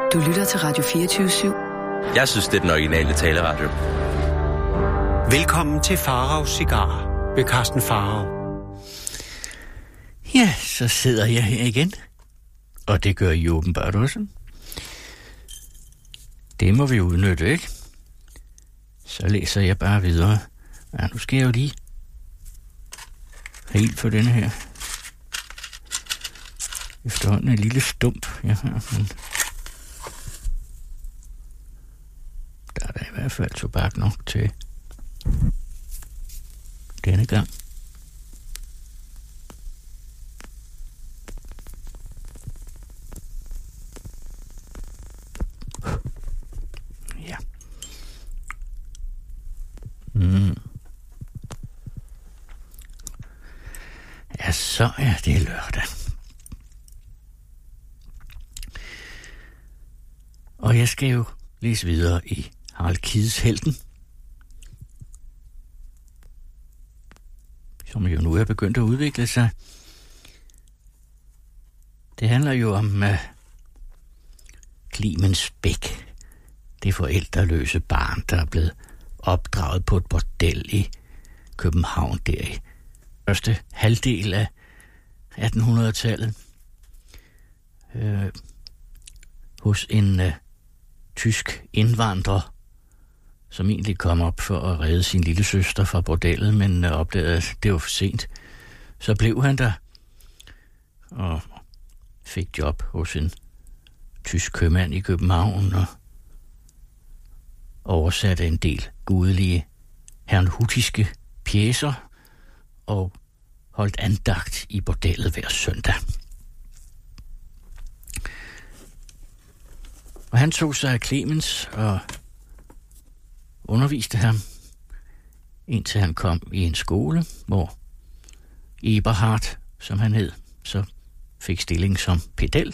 Du lytter til Radio 24/7. Jeg synes, det er den originale taleradio. Velkommen til Faraos Cigarer ved Carsten Farao. Ja, så sidder jeg her igen. Og det gør I åbenbart også. Det må vi udnytte, ikke? Så læser jeg bare videre. Ja, nu skal jeg jo lige helt for denne her. Efterhånden en lille stump, jeg har. Men der er der i hvert fald tobak nok til denne gang. Ja. Ja, så er det lørdag. Og jeg skal jo læse videre i Harald Kides Helten, som jo nu er begyndt at udvikle sig. Det handler jo om Clemens Bech, det forældreløse barn, der er blevet opdraget på et bordel i København der i første halvdel af 1800-tallet. Hos en tysk indvandrer, som egentlig kom op for at redde sin lille søster fra bordellet, men opdagede, at det var for sent. Så blev han der og fik job hos en tysk købmand i København og oversatte en del gudelige herrnhutiske pjecer og holdt andagt i bordellet hver søndag. Og han tog sig af Clemens og underviste ham, indtil han kom i en skole, hvor Eberhard, som han hed, så fik stilling som pedel.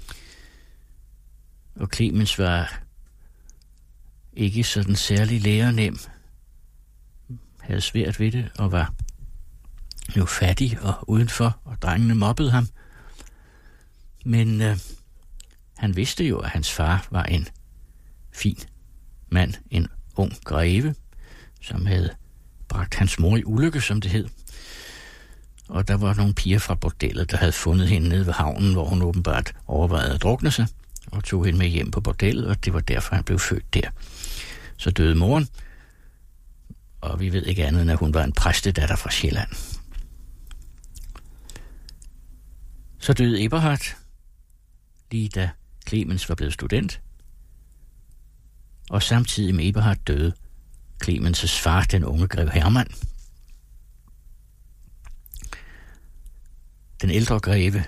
Og Clemens var ikke sådan særlig lærenem, havde svært ved det og var jo fattig og udenfor, og drengene mobbede ham. Men han vidste jo, at hans far var en fin mand, en ung greve, som havde bragt hans mor i ulykke, som det hed. Og der var nogle piger fra bordellet, der havde fundet hende nede ved havnen, hvor hun åbenbart overvejede at drukne sig, og tog hende med hjem på bordellet, og det var derfor, han blev født der. Så døde moren, og vi ved ikke andet, end at hun var en præstedatter fra Sjælland. Så døde Eberhard, lige da Clemens var blevet student, og samtidig med Eberhard døde Clemens' far, den unge grev Hermann. Den ældre greve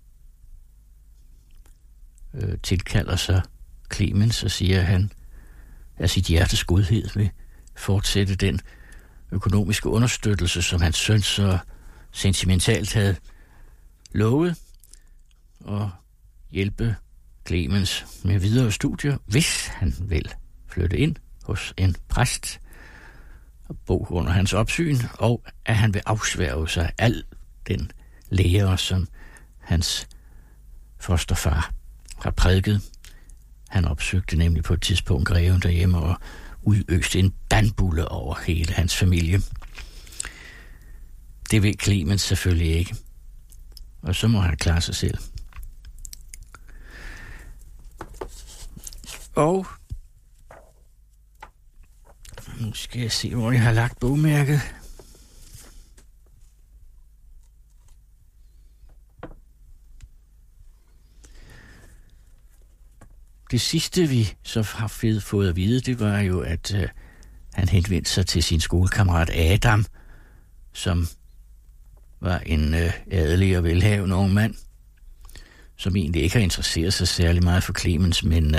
tilkalder sig Clemens og siger, at han af sit hjertes godhed vil fortsætte den økonomiske understøttelse, som hans søn så sentimentalt havde lovet, og hjælpe Clemens med videre studier, hvis han vil flytte ind hos en præst og bo under hans opsyn, og at han vil afsværge sig al den lære, som hans fosterfar har prædiket. Han opsøgte nemlig på et tidspunkt greven derhjemme og udøste en bandbulle over hele hans familie. Det vil Clemens selvfølgelig ikke, og så må han klare sig selv. Og nu skal jeg se, hvor jeg har lagt bogmærket. Det sidste, vi så har fået at vide, det var jo, at han henvendte sig til sin skolekammerat Adam, som var en adelig og velhavende ung mand, som egentlig ikke har interesseret sig særlig meget for Clemens, men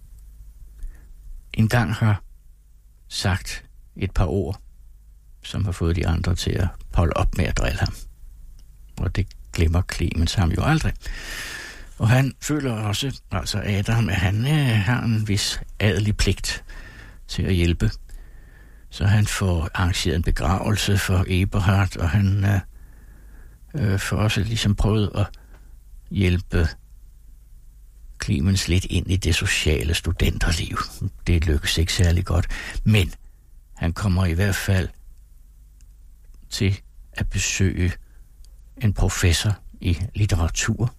engang har sagt et par ord, som har fået de andre til at holde op med at drille ham. Og det glemmer Clemens ham jo aldrig. Og han føler også, altså Adam, at han har en vis adelig pligt til at hjælpe. Så han får arrangeret en begravelse for Eberhard, og han får også ligesom prøvet at hjælpe Clemens lidt ind i det sociale studenterliv. Det lykkes ikke særlig godt, men han kommer i hvert fald til at besøge en professor i litteratur.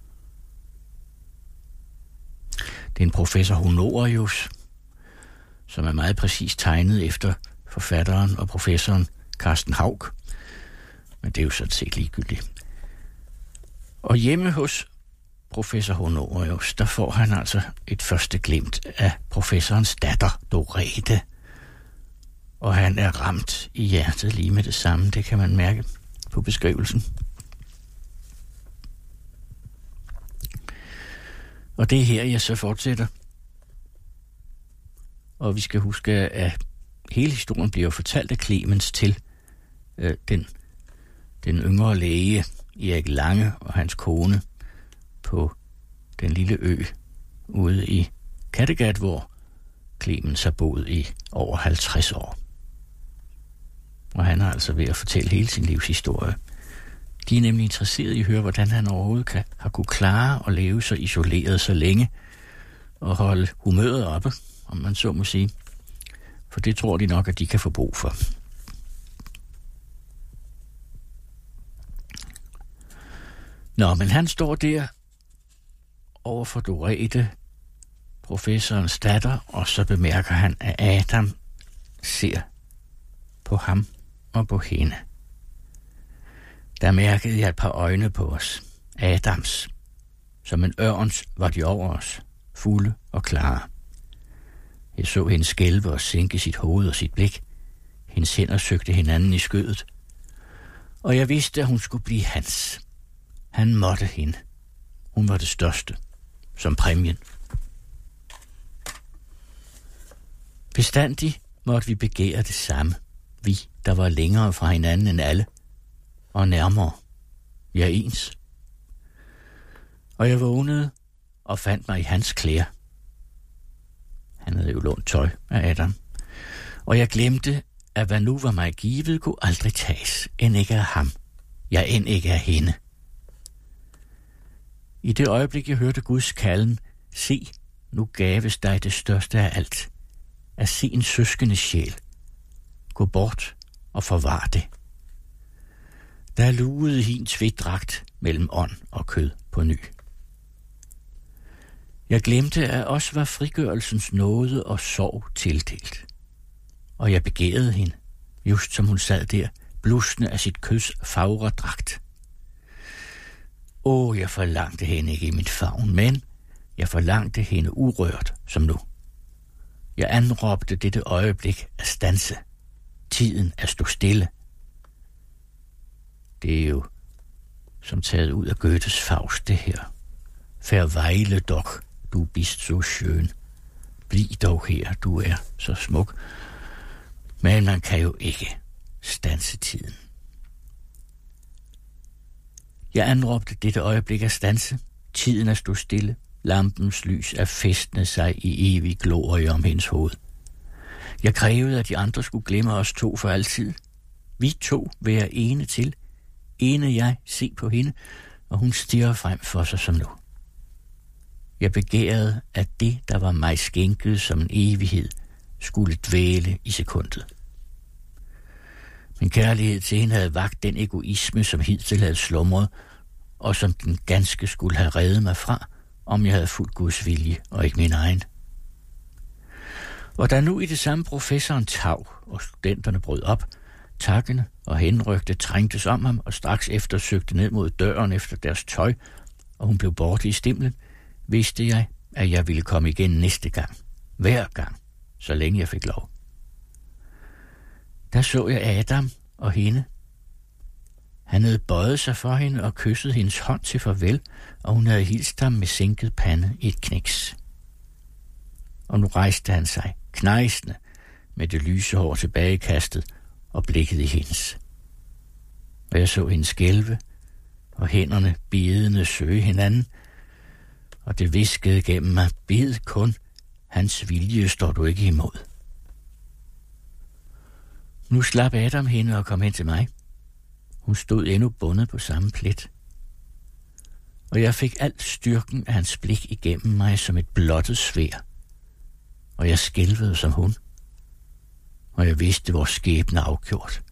Det er en professor Honorius, som er meget præcist tegnet efter forfatteren og professoren Carsten Hauch. Men det er jo sådan set ligegyldigt. Og hjemme hos professor Honorius, der får han altså et første glimt af professorens datter, Dorete. Og han er ramt i hjertet lige med det samme. Det kan man mærke på beskrivelsen. Og det er her, jeg så fortsætter. Og vi skal huske, at hele historien bliver fortalt af Clemens til den yngre læge Erik Lange og hans kone på den lille ø ude i Kattegat, hvor Clemens har boet i over 50 år. Og han er altså ved at fortælle hele sin livshistorie. De er nemlig interesserede i at høre, hvordan han overhovedet har kunne klare at leve så isoleret så længe og holde humøret oppe, om man så må sige. For det tror de nok, at de kan få brug for. Nå, men han står der over for Dorete, professorens datter, og så bemærker han, at Adam ser på ham og på hende. Der mærkede jeg et par øjne på os. Adams. Som en ørns var de over os, fulde og klare. Jeg så hende skælve og sænke sit hoved og sit blik. Hendes hænder søgte hinanden i skødet. Og jeg vidste, at hun skulle blive hans. Han måtte hende. Hun var det største. Som præmien. Bestandig måtte vi begære det samme. Vi, der var længere fra hinanden end alle. Og nærmere. Ja, ens. Og jeg vågnede og fandt mig i hans klæder. Han havde jo lånt tøj af Adam. Og jeg glemte, at hvad nu var mig givet, kunne aldrig tages, end ikke af ham. Ja, end ikke af hende. I det øjeblik, jeg hørte Guds kalden, se, nu gaves dig det største af alt. At se en søskende sjæl. Gå bort og forvar det. Der lugede hin tveddragt mellem ånd og kød på ny. Jeg glemte, at os var frigørelsens nåde og sorg tildelt. Og jeg begærede hende, just som hun sad der, blusende af sit køds fagre dragt. Jeg forlangte hende ikke i mit favn, men jeg forlangte hende urørt som nu. Jeg anråbte dette øjeblik at standse. Tiden at stå stille. Det er jo som taget ud af Goethes Faust, det her. Verweile doch, du bist so schön. Bliv dog her, du er så smuk. Men man kan jo ikke standse tiden. Jeg anråbte dette øjeblik at standse. Tiden at stå stille. Lampens lys at fæstne sig i evig glorie om hendes hoved. Jeg krævede, at de andre skulle glemme os to for altid. Vi to være ene til. Ene jeg se på hende, og hun stirrer frem for sig som nu. Jeg begærede, at det, der var mig skænket som en evighed, skulle dvæle i sekundet. Min kærlighed til hende havde vakt den egoisme, som hidtil havde slumret, og som den ganske skulle have reddet mig fra, om jeg havde fulgt Guds vilje og ikke min egen. Og da nu i det samme professoren tav, og studenterne brød op, takkende og henrygte trængtes om ham, og straks efter søgte ned mod døren efter deres tøj, og hun blev borte i stimlen, vidste jeg, at jeg ville komme igen næste gang. Hver gang, så længe jeg fik lov. Der så jeg Adam og hende. Han havde bøjet sig for hende og kysset hendes hånd til farvel, og hun havde hilst ham med sænket pande i et knæks. Og nu rejste han sig, knejsende, med det lyse hår tilbagekastet og blikket i hendes. Og jeg så hende skælve, og hænderne bidende søge hinanden, og det viskede gennem mig, bed kun, hans vilje står du ikke imod. Nu slap Adam hende og kom hen til mig. Hun stod endnu bundet på samme plet. og jeg fik al styrken af hans blik igennem mig som et blottet sværd. Og jeg skælvede som hun, og jeg vidste vores skæbne afgjort.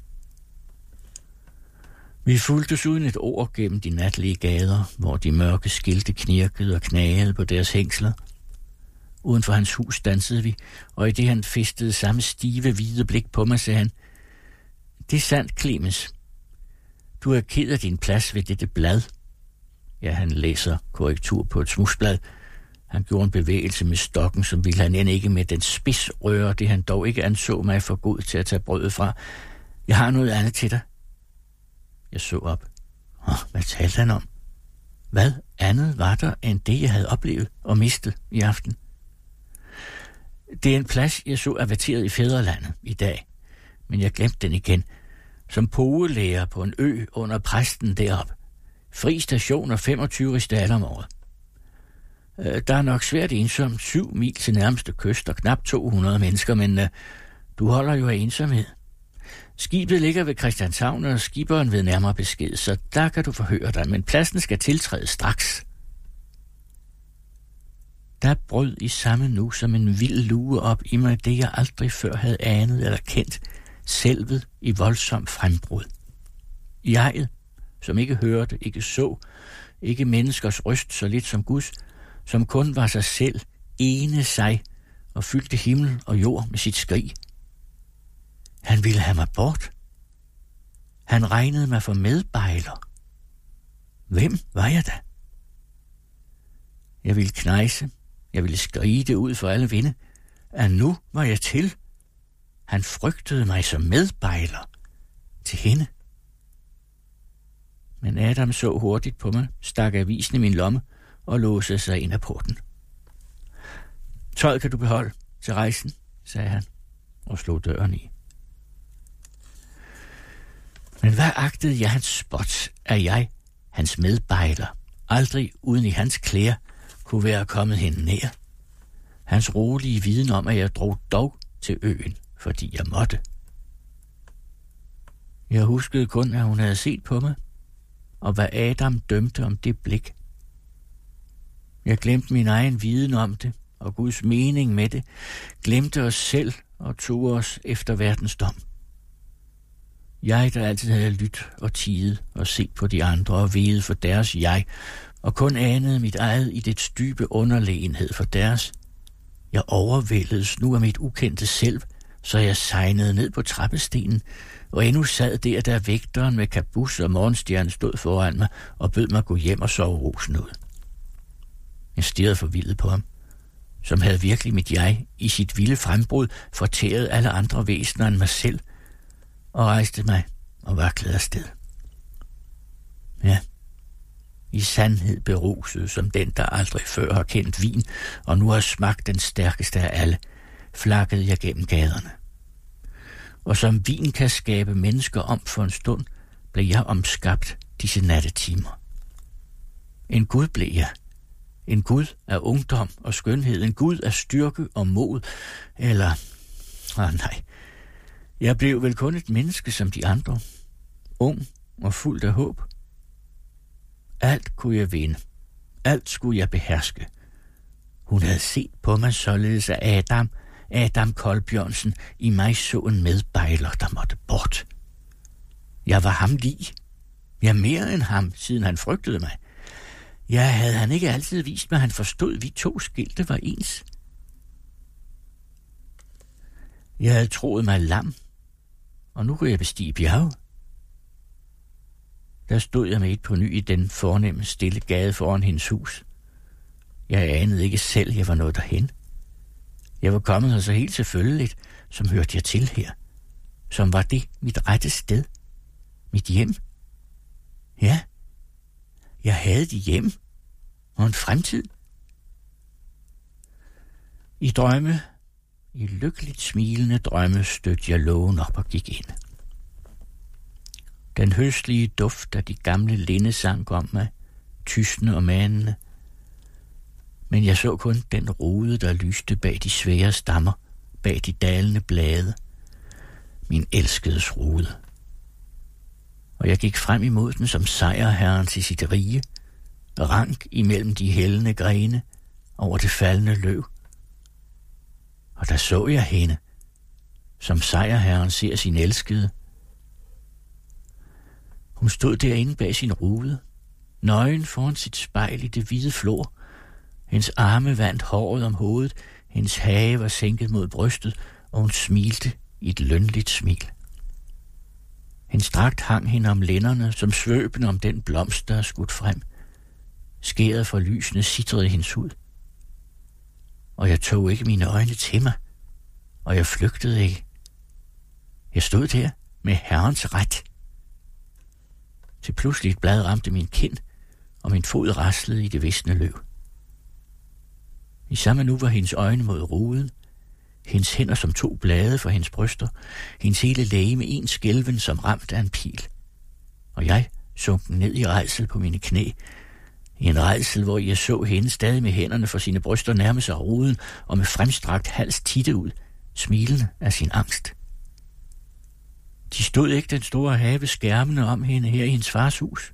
Vi fulgtes uden et ord gennem de natlige gader, hvor de mørke skilte knirkede og knagede på deres hængsler. Uden for hans hus dansede vi, og i det han festede samme stive, hvide blik på mig, sagde han: "Det er sandt, Clemens. Du er ked af din plads ved dette blad." Ja, han læser korrektur på et smusblad. Han gjorde en bevægelse med stokken, som ville han end ikke med den spids røre, det han dog ikke anså mig for god til at tage brødet fra. "Jeg har noget andet til dig." Jeg så op. Hvad talte han om? Hvad andet var der end det, jeg havde oplevet og mistet i aften? "Det er en plads, jeg så averteret i Fædrelandet i dag, men jeg glemte den igen. Som pogelærer på en ø under præsten derop. Fri station og 25 rigsdaler om året. Der er nok svært ensomt, 7 mil til nærmeste kyst og knap 200 mennesker, men du holder jo af ensomhed. Skibet ligger ved Christianshavn, og skiberen ved nærmere besked, så der kan du forhøre dig, men pladsen skal tiltrædes straks." Der brød i samme nu som en vild lue op i mig det, jeg aldrig før havde anet eller kendt, selvet i voldsom frembrud. Jeget, som ikke hørte, ikke så, ikke menneskers røst så lidt som Guds, som kun var sig selv, ene sig, og fyldte himmel og jord med sit skrig. Han ville have mig bort. Han regnede mig for medbejler. Hvem var jeg da? Jeg ville knejse, jeg ville skrige det ud for alle vinde, at nu var jeg til. Han frygtede mig som medbejler til hende. Men Adam så hurtigt på mig, stak avisen i min lomme og låste sig ind ad porten. "Tøjet kan du beholde til rejsen," sagde han og slog døren i. Men hvad agtede jeg hans spot, at jeg, hans medbejler, aldrig uden i hans klæder kunne være kommet hende nær? Hans rolige viden om, at jeg drog dog til øen, fordi jeg måtte. Jeg huskede kun, at hun havde set på mig, og hvad Adam dømte om det blik. Jeg glemte min egen viden om det, og Guds mening med det, glemte os selv og tog os efter verdens dom. Jeg, der altid havde lyttet og tidet og set på de andre og vedet for deres jeg, og kun anede mit eget i dets dybe underlegenhed for deres. Jeg overvældedes nu af mit ukendte selv, så jeg sejnede ned på trappestenen, og endnu sad der vægteren med kabus og morgenstjerne stod foran mig og bød mig gå hjem og sove rosen ud. Jeg stirrede forvildet på ham, som havde virkelig mit jeg i sit vilde frembrud fortæret alle andre væsener end mig selv, og rejste mig og vaklede afsted. Ja, i sandhed beruset som den, der aldrig før har kendt vin, og nu har smagt den stærkeste af alle, flakkede jeg gennem gaderne. Og som vin kan skabe mennesker om for en stund, blev jeg omskabt disse nattetimer. En Gud blev jeg. En Gud af ungdom og skønhed. En Gud af styrke og mod. Eller... nej. Jeg blev vel kun et menneske som de andre. Ung og fuld af håb. Alt kunne jeg vinde. Alt skulle jeg beherske. Hun havde set på mig således af Adam Kolbjørnsen, i mig så en medbejler, der måtte bort. Jeg var ham lig. Jeg mere end ham, siden han frygtede mig. Ja, havde han ikke altid vist mig, at han forstod, at vi to skilte var ens. Jeg havde troet mig lam, og nu kunne jeg bestige bjerge. Der stod jeg midt på ny i den fornemme, stille gade foran hendes hus. Jeg anede ikke selv, jeg var nået derhen. Jeg var kommet her så helt selvfølgeligt, som hørte jeg til her. Som var det mit rette sted. Mit hjem. Ja, jeg havde et hjem og en fremtid. I drømme, i lykkeligt smilende drømme, stødte jeg lågen op og gik ind. Den høstlige duft af de gamle linde sank om mig, tysende og manende. Men jeg så kun den rode, der lyste bag de svære stammer, bag de dalende blade. Min elskedes rode. Og jeg gik frem imod den som sejrherren til sit rige, rank imellem de hældende grene over det faldende løv. Og der så jeg hende, som sejrherren ser sin elskede. Hun stod derinde bag sin rude, nøgen foran sit spejl i det hvide flor. Hendes arme vandt håret om hovedet, hendes hage var sænket mod brystet, og hun smilte i et lønligt smil. Hendes dragt hang hende om lænderne, som svøben om den blomst, der er skudt frem. Skæret fra lysene sitrede hendes hud. Og jeg tog ikke mine øjne til mig, og jeg flygtede ikke. Jeg stod der med herrens ret. Til pludselig et blad ramte min kind, og min fod raslede i det visne løv. I samme nu var hendes øjne mod ruden, hendes hænder som 2 blade for hendes bryster, hendes hele legeme en skælven som ramt af en pil. Og jeg sunken ned i rædsel på mine knæ, i en rædsel, hvor jeg så hende stadig med hænderne for sine bryster nærme sig ruden og med fremstrakt hals titte ud, smilende af sin angst. De stod ikke den store have skærmende om hende her i hendes fars hus.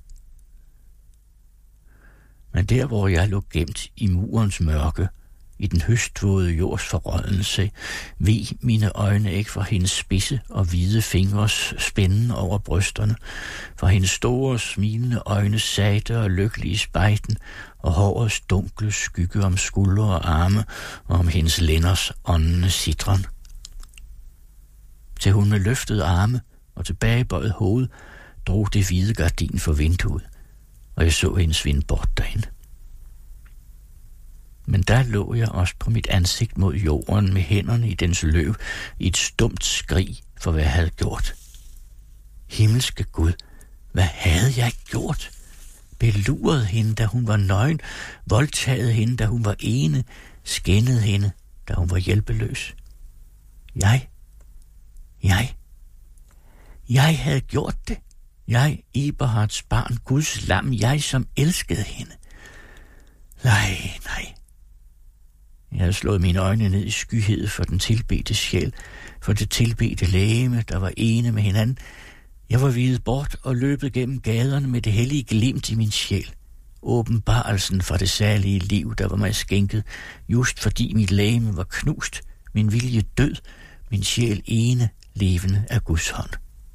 Men der, hvor jeg lå gemt i murens mørke, i den høstvåde jords forrådnelse, veg mine øjne ikke fra hendes spidse og hvide fingres spænden over brysterne, fra hendes store, smilende øjne sate og lykkelige spejten, og hårets dunkle skygge om skuldre og arme, og om hendes lænders åndende citron. Til hun med løftede arme og tilbagebøjet hoved drog det hvide gardin for vinduet, og jeg så hende svinde bort derinde. Men der lå jeg også på mit ansigt mod jorden med hænderne i dens løv i et stumt skrig for, hvad jeg havde gjort. Himmelske Gud, hvad havde jeg gjort? Beluret hende, da hun var nøgen, voldtaget hende, da hun var ene, skændet hende, da hun var hjælpeløs. Jeg havde gjort det. Jeg, Eberhards barn, Guds lam, jeg som elskede hende. Nej. Jeg havde slået mine øjne ned i skyhed for den tilbedte sjæl, for det tilbedte legeme, der var ene med hinanden. Jeg var videt bort og løbet gennem gaderne med det hellige glimt i min sjæl. Åbenbarelsen fra det særlige liv, der var mig skænket, just fordi mit legeme var knust, min vilje død, min sjæl ene levende af Guds hånd.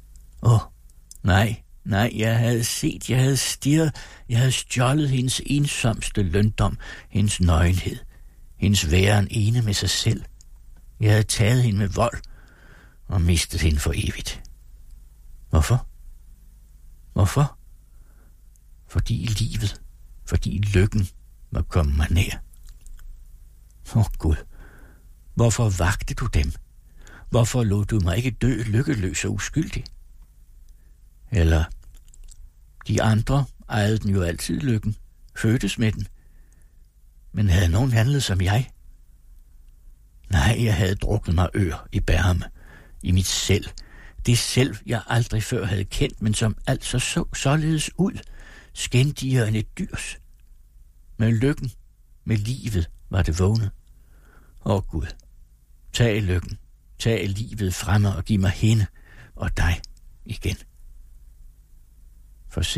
Nej, jeg havde set, jeg havde stirret, jeg havde stjålet hendes ensomste løndom, hendes nøgenhed, hendes væren ene med sig selv. Jeg havde taget hende med vold og mistet hende for evigt. Hvorfor? Fordi lykken var kommet mig nær. Gud, hvorfor vagte du dem? Hvorfor lod du mig ikke dø lykkeløs og uskyldig? Eller, de andre ejede den jo altid lykken, fødtes med den. Men havde nogen handlet som jeg? Nej, jeg havde druknet mig ør i bærme, i mit selv. Det selv, jeg aldrig før havde kendt, men som altså så således ud, skændigere end et dyrs. Med lykken, med livet var det vågnet. Gud, tag lykken, tag livet fremme og giv mig hende og dig igen. For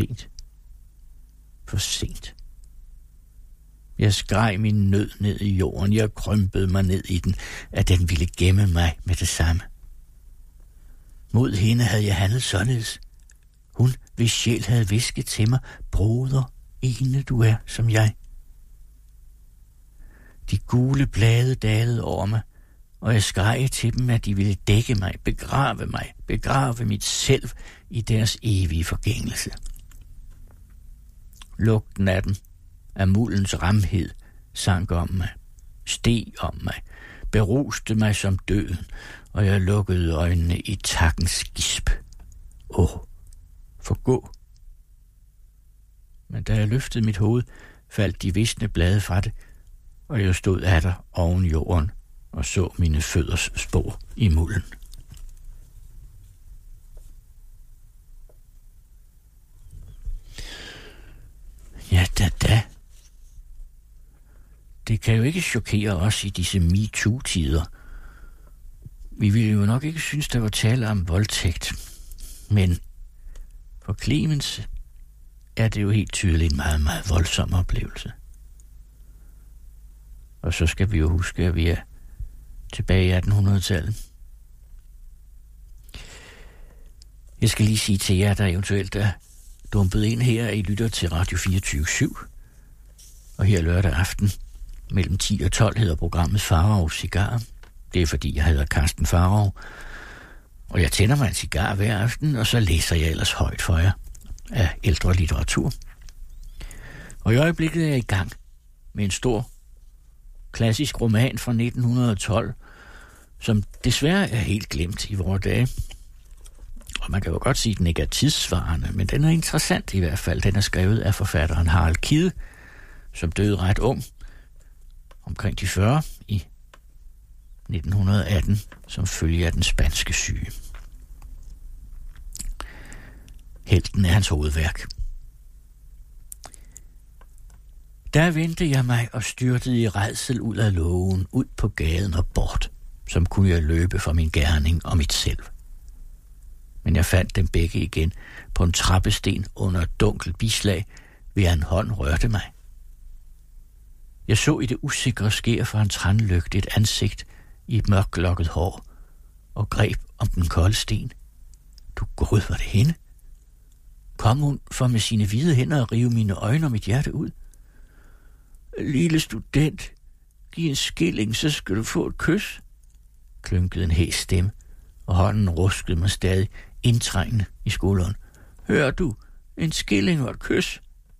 sent. Jeg skreg min nød ned i jorden. Jeg krympede mig ned i den, at den ville gemme mig med det samme. Mod hende havde jeg handlet således. Hun, hvis sjæl havde hvisket til mig, broder, ene du er som jeg. De gule blade dalede over mig, og jeg skreg til dem, at de ville dække mig, begrave mit selv i deres evige forgængelse. Lugten af dem, af muldens ramhed, sank om mig, steg om mig, beruste mig som døden, og jeg lukkede øjnene i takkens gisp. Forgå. Men da jeg løftede mit hoved, faldt de visne blade fra det, og jeg stod atter oven jorden og så mine fødders spor i mulden. Ja, da. Det kan jo ikke chokere os i disse MeToo-tider. Vi ville jo nok ikke synes, der var tale om voldtægt. Men for Clemens er det jo helt tydeligt en meget, meget voldsom oplevelse. Og så skal vi jo huske, at vi er tilbage i 1800-tallet. Jeg skal lige sige til jer, der eventuelt er dumpet ind her, at I lytter til Radio 24/7. Og her lørdag aften mellem 10 og 12 hedder programmet Farao Cigar. Det er fordi, jeg hedder Carsten Farao. Og jeg tænder mig en cigar hver aften, og så læser jeg ellers højt for jer af ældre litteratur. Og i øjeblikket er jeg i gang med en stor klassisk roman fra 1912, som desværre er helt glemt i vore dage. Og man kan jo godt sige, at den ikke er tidssvarende, men den er interessant i hvert fald. Den er skrevet af forfatteren Harald Kidde, som døde ret ung, omkring de 40 i 1918, som følge af den spanske syge. Helten er hans hovedværk. Der vendte jeg mig og styrtede i rædsel ud af lågen, ud på gaden og bort, som kunne jeg løbe fra min gerning og mit selv. Men jeg fandt dem begge igen på en trappesten under et dunkelt bislag, ved en hånd rørte mig. Jeg så i det usikre skær fra en trænlygte et ansigt i et mørklokket hår og greb om den kolde sten. Du Gud, var det hende? Kom hun for med sine hvide hænder at rive mine øjne og mit hjerte ud? Lille student, giv en skilling, så skal du få et kys, klynkede en hæs stemme, og hånden ruskede mig stadig indtrængende i skulderen. Hør du, en skilling og et kys?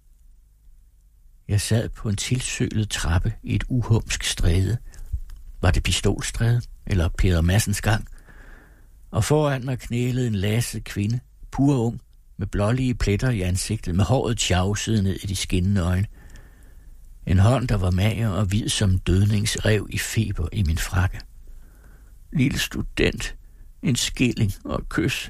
Jeg sad på en tilsølet trappe i et uhumsk stræde. Var det pistolstræde eller Peder Madsens gang? Og foran mig knælede en laset kvinde, purung, med blålige pletter i ansigtet, med håret tjavset ned i de skinnende øjne. En hånd, der var mager og hvid som dødningsrev i feber i min frakke. Lille student, en skilling og et kys.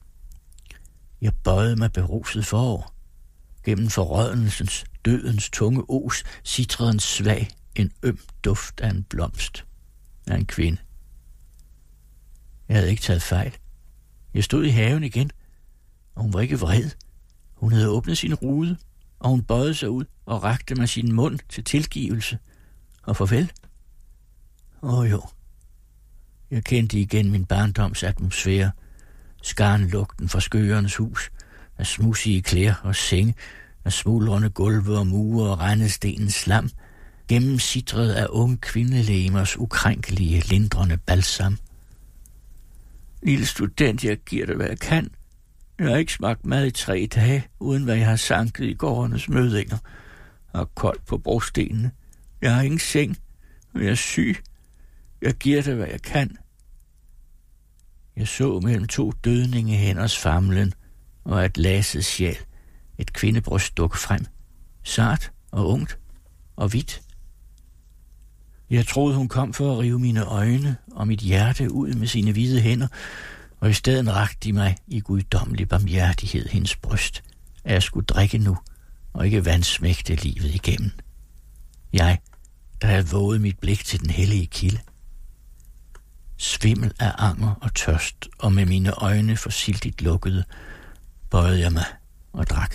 Jeg bøjede mig beruset forover. Gennem forrådnelsens, dødens tunge os, sitrede en svag, en øm duft af en blomst, af en kvinde. Jeg havde ikke taget fejl. Jeg stod i haven igen, og hun var ikke vred. Hun havde åbnet sin rude, og hun bøjede sig ud og rakte mig sin mund til tilgivelse og farvel. Jo. Jeg kendte igen min barndoms atmosfære, skarnlugten fra skøgernes hus, af smudsige klæder og senge, af smuldrende gulve og mure og rendestenens slam, gennemsitret af unge kvindelemers ukrænkelige, lindrende balsam. Lille student, jeg giver dig, hvad jeg kan. Jeg har ikke smagt mad i 3 dage, uden hvad jeg har sanket i gårdenes mødinger, og koldt på brostenene. Jeg har ingen seng, og jeg er syg. Jeg giver dig, hvad jeg kan. Jeg så mellem 2 dødninge hænders famlen, og et laset sjæl, et kvindebryst dukke frem, sart og ungt og hvidt. Jeg troede, hun kom for at rive mine øjne og mit hjerte ud med sine hvide hænder, og i stedet rakte de mig i guddommelig barmhjertighed hendes bryst, at jeg skulle drikke nu, og ikke vandsmægte livet igennem. Jeg, der havde våget mit blik til den hellige kilde. Svimmel af anger og tørst, og med mine øjne forsildigt lukkede, bøjede jeg mig og drak.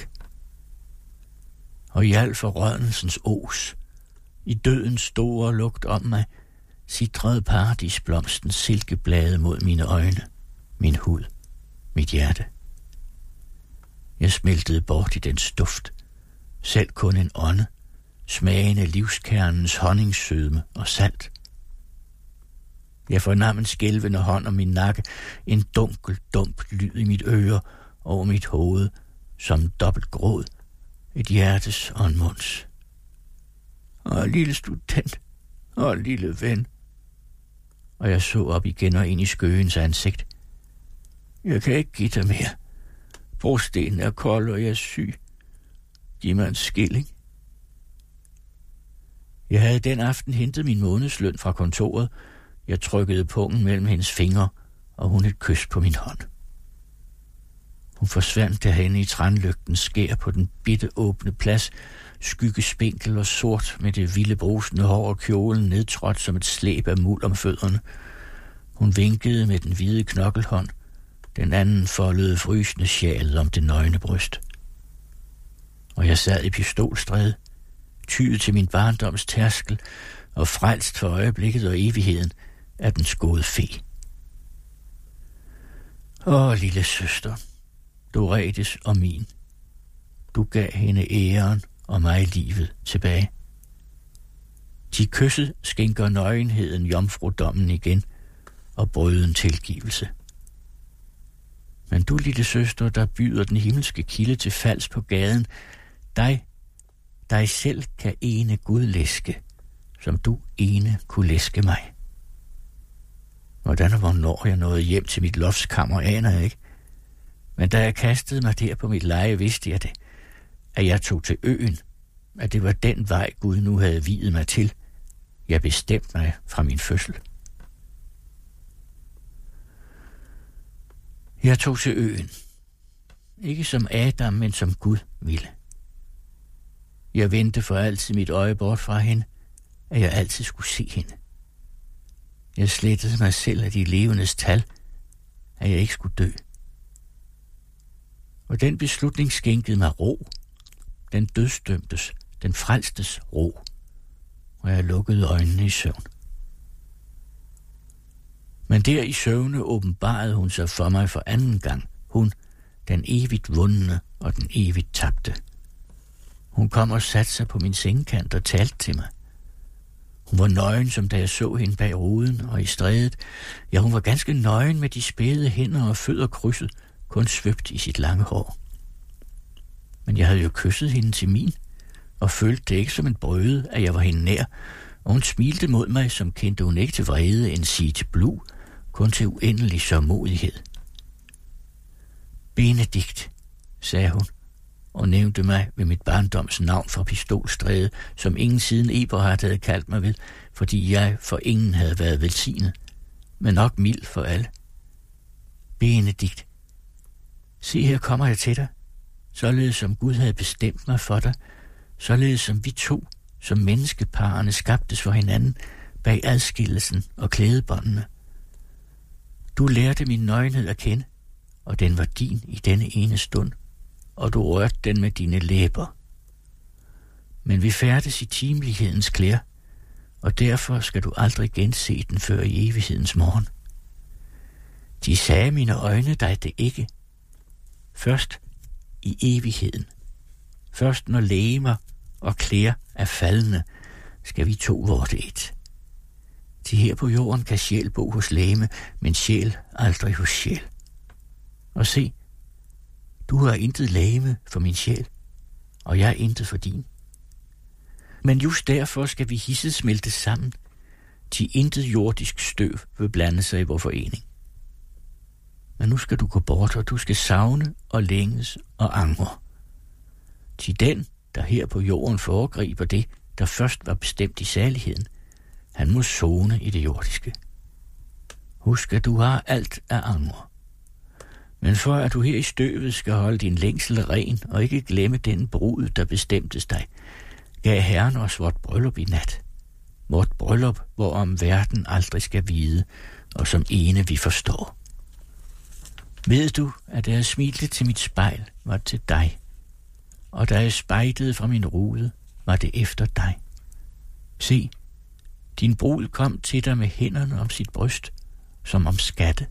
Og i al forrådnelsens os, i dødens store lugt om mig, sitrede paradisblomstens silkeblade mod mine øjne, min hud, mit hjerte. Jeg smeltede bort i dens duft, selv kun en ånde, smagende livskernens honningssødme og salt. Jeg fornam en skælvende hånd om min nakke, en dunkel, dump lyd i mit øre over mit hoved, som dobbelt gråd, et hjertes og en munds. Lille student, lille ven. Og jeg så op igen og ind i skøgens ansigt. Jeg kan ikke give dig mere. Brostenen er kold, og jeg er syg. Giv mig en skilling. Jeg havde den aften hentet min månedsløn fra kontoret. Jeg trykkede pungen mellem hendes fingre, og hun et kys på min hånd. Hun forsvandt derhenne i trænlygtens skær på den bitte åbne plads, skyggespinkel og sort med det vilde brusende hår og kjolen nedtrådt som et slæb af muld om fødderne. Hun vinkede med den hvide knokkelhånd. Den anden foldede frysende sjalet om det nøgne bryst. og jeg sad i Pistolstræde, tyet til min barndoms tærskel og frelst for øjeblikket og evigheden af den skåde fe. Lille søster, Doretes og min, du gav hende æren og mig livet tilbage. De kysset skænker nøgenheden jomfrudommen igen og brøden tilgivelse. Men du, lille søster, der byder den himmelske kilde til falds på gaden, dig selv kan ene Gud læske, som du ene kunne læske mig. Hvordan og hvornår jeg nåede hjem til mit loftskammer, aner jeg ikke. Men da jeg kastede mig der på mit leje, vidste jeg det, at jeg tog til øen, at det var den vej, Gud nu havde viet mig til. Jeg bestemte mig fra min fødsel. Jeg tog til øen. Ikke som Adam, men som Gud ville. Jeg vendte for altid mit øje bort fra hende, at jeg altid skulle se hende. Jeg slettede mig selv af de levendes tal, at jeg ikke skulle dø. Og den beslutning skænkede mig ro, den dødsdømtes, den frelstes ro, og jeg lukkede øjnene i søvn. Men der i søvne åbenbarede hun sig for mig for anden gang, hun, den evigt vundne og den evigt tabte. Hun kom og satte sig på min sengekant og talte til mig. Hun var nøgen, som da jeg så hende bag ruden og i strædet. Ja, hun var ganske nøgen med de spæde hænder og fødder krydset, kun svøbt i sit lange hår. Men jeg havde jo kysset hende til min, og følte det ikke som en brøde, at jeg var hende nær, og hun smilte mod mig, som kendte hun ikke til vrede end sige til blu, kun til uendelig sørgmodighed. Benedikt, sagde hun, og nævnte mig ved mit barndoms navn fra Pistolstræde, som ingen siden Eberhard havde kaldt mig ved, fordi jeg for ingen havde været velsignet, men nok mild for alle. Benedikt, se her kommer jeg til dig, således som Gud havde bestemt mig for dig, således som vi to, som menneskeparerne, skabtes for hinanden bag adskillelsen og klædebåndene. Du lærte min nøgenhed at kende, og den var din i denne ene stund, og du rørte den med dine læber. Men vi færdes i timelighedens klæder, og derfor skal du aldrig gense den før i evighedens morgen. De sagde mine øjne dig det ikke. Først i evigheden. Først når legemer og klæder er faldende, skal vi to vorte et. Til her på jorden kan sjæl bo hos legeme, men sjæl aldrig hos sjæl. Og se, du har intet legeme for min sjæl, og jeg er intet for din. Men just derfor skal vi hisset smelte sammen, til intet jordisk støv vil blande sig i vor forening. Men nu skal du gå bort, og du skal savne og længes og angre. Til den, der her på jorden foregriber det, der først var bestemt i saligheden, han må sone i det jordiske. Husk, at du har alt af angre. Men for at du her i støvet skal holde din længsel ren og ikke glemme den brud, der bestemtes dig, gav Herren os vort bryllup i nat. Vort bryllup, hvorom verden aldrig skal vide, og som ene vi forstår. Ved du, at da jeg smilte til mit spejl, var det til dig, og da jeg spejtede fra min rude, var det efter dig. Se, din brud kom til dig med hænderne om sit bryst, som om skatte.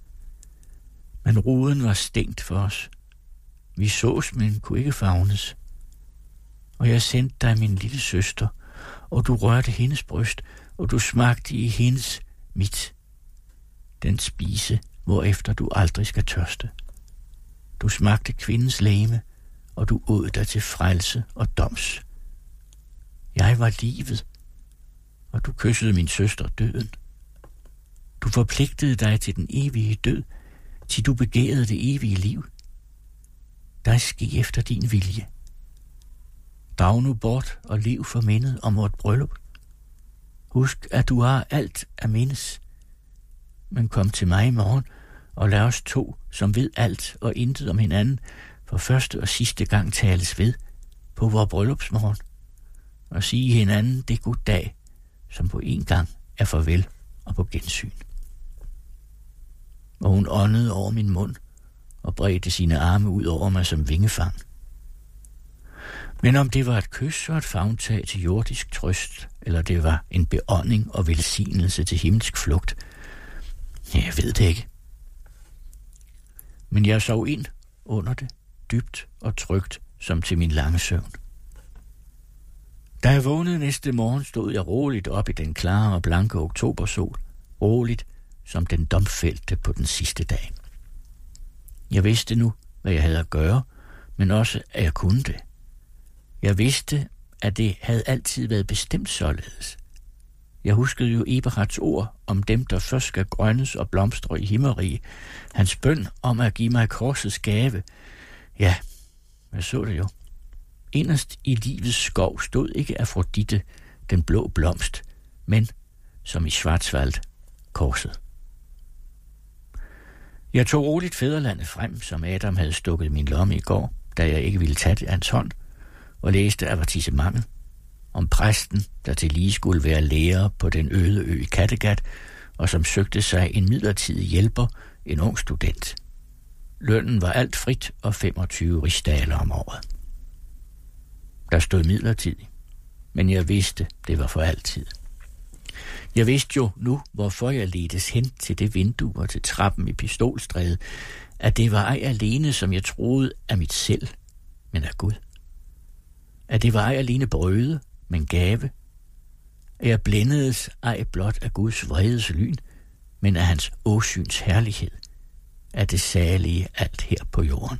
Men ruden var stængt for os. Vi sås, men kunne ikke favnes. Og jeg sendte dig min lille søster, og du rørte hendes bryst, og du smagte i hendes mit. Den spise, hvorefter du aldrig skal tørste. Du smagte kvindens legeme, og du åd dig til frelse og doms. Jeg var livet, og du kyssede min søster døden. Du forpligtede dig til den evige død, til du begærede det evige liv. Der ske efter din vilje. Drag nu bort og lev for mindet om vort bryllup. Husk, at du har alt at mindes. Men kom til mig i morgen, og lad os to, som ved alt og intet om hinanden, for første og sidste gang tales ved på vor bryllupsmorgen, og sige hinanden det god dag, som på en gang er farvel og på gensyn. Og hun åndede over min mund og bredte sine arme ud over mig som vingefang. Men om det var et kys og et favntag til jordisk trøst, eller det var en beånding og velsignelse til himmelsk flugt, jeg ved det ikke. Men jeg sov ind under det, dybt og trygt, som til min lange søvn. Da jeg vågnede næste morgen, stod jeg roligt op i den klare og blanke oktobersol, roligt som den domfældte på den sidste dag. Jeg vidste nu, hvad jeg havde at gøre, men også, at jeg kunne det. Jeg vidste, at det havde altid været bestemt således. Jeg huskede jo Eberhards ord om dem, der først skal grønnes og blomstre i himmerige. Hans bøn om at give mig korsets gave. Ja, jeg så det jo. Inderst i livets skov stod ikke Afrodite, den blå blomst, men, som i Schwarzwald, korset. Jeg tog roligt fædrelandet frem, som Adam havde stukket min lomme i går, da jeg ikke ville tage det af hans hånd, og læste avertissementet om præsten, der til lige skulle være lærer på den øde ø i Kattegat, og som søgte sig en midlertidig hjælper, en ung student. Lønnen var alt frit og 25 rigsdaler om året. Der stod midlertidig, men jeg vidste, det var for altid. Jeg vidste jo nu, hvorfor jeg ledtes hen til det vindue og til trappen i Pistolstræde, at det var ej alene, som jeg troede af mit selv, men af Gud. At det var ej alene brøde, men gave. At jeg blændedes ej blot af Guds vredes lyn, men af hans åsyns herlighed, af det salige alt her på jorden.